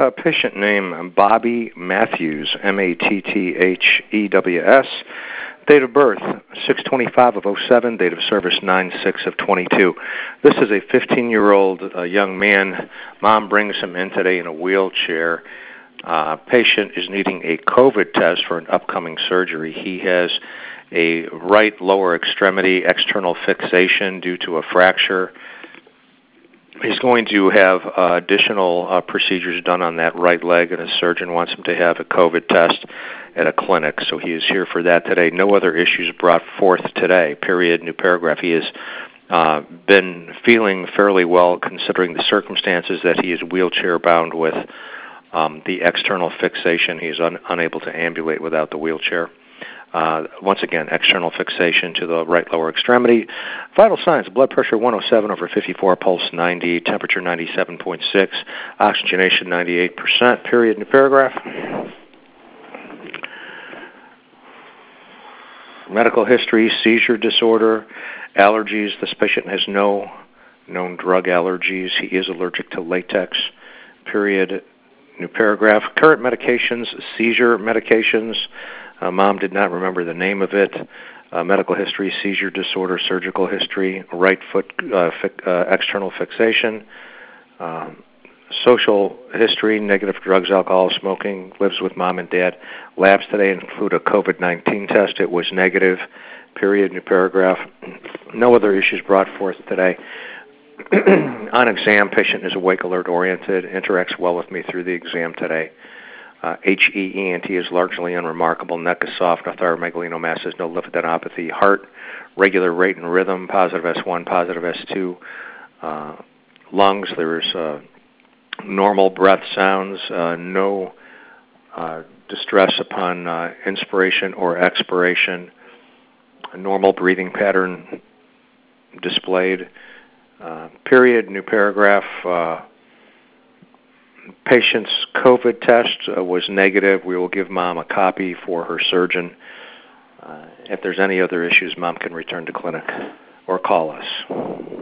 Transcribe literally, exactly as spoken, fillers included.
Uh, patient name, Bobby Matthews, M A T T H E W S. Date of birth, six twenty-five of oh seven. Date of service, nine six of twenty-two. This is a fifteen-year-old uh, young man. Mom brings him in today in a wheelchair. Uh, patient is needing a COVID test for an upcoming surgery. He has a right lower extremity external fixation due to a fracture. He's going to have uh, additional uh, procedures done on that right leg, and a surgeon wants him to have a COVID test at a clinic, so he is here for that today. No other issues brought forth today, period, new paragraph. He has uh, been feeling fairly well considering the circumstances that he is wheelchair-bound with um, the external fixation. He is un- unable to ambulate without the wheelchair. Uh, once again, external fixation to the right lower extremity. Vital signs, blood pressure one oh seven over fifty-four, pulse ninety, temperature ninety-seven point six, oxygenation ninety-eight percent, period, new paragraph. Medical history, seizure disorder, allergies. This patient has no known drug allergies. He is allergic to latex, period, new paragraph. Current medications, seizure medications. Uh, mom did not remember the name of it. Uh, medical history, seizure disorder, surgical history, right foot uh, fi- uh, external fixation. Um, social history, negative drugs, alcohol, smoking, lives with mom and dad. Labs today include a COVID nineteen test. It was negative, period, new paragraph. No other issues brought forth today. On exam, patient is awake, alert, oriented, interacts well with me through the exam today. Uh, H E E N T is largely unremarkable. Neck is soft. No thyromegalinomasses. No lymphadenopathy. Heart, regular rate and rhythm. Positive S one, positive S two. Uh, lungs, there's uh, normal breath sounds. Uh, no uh, distress upon uh, inspiration or expiration. A normal breathing pattern displayed. Uh, period. New paragraph. Uh, Patient's COVID test uh, was negative. We will give Mom a copy for her surgeon. Uh, if there's any other issues, Mom can return to clinic or call us.